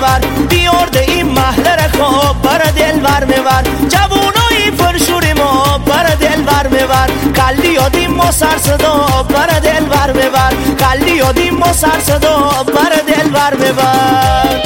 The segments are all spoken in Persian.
ببر، بیارده این محله خواب بر دل بر ببر. جوونای فرشوری ما بر دل بر ببر، کلی یادیم ما سر صدا بر دل بر ببر، کلی یادیم ما سر صدا بر دل بر ببر.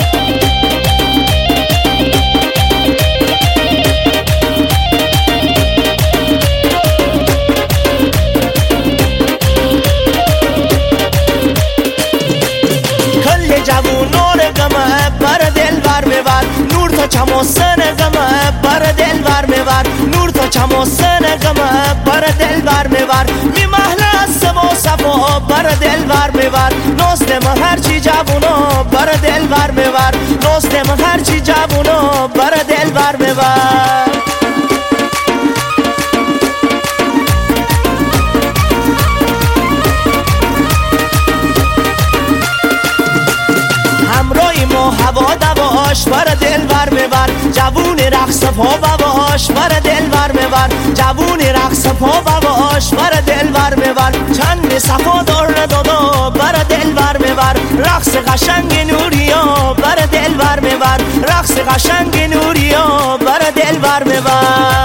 جوونان گمه بر دل بر ببر، نور تا چماسن گمه بر دل بر ببر، نور تا چماسن گمه بر دل بر ببر. می محله سما صفا بر دل بر ببر، نازدم هرچی جوونا بر دل بر ببر، نازدم هرچی جوونا بر دل بر ببر. هوا دواش بر دل بر ببر، جوون رقص پا بواش بر دل بر ببر، جوون رقص پا بواش بر دل بر ببر. چند صفا دار دادا بر دل بر ببر، رقص قشنگ نوریا بر دل بر ببر، رقص قشنگ نوریا بر دل بر ببر.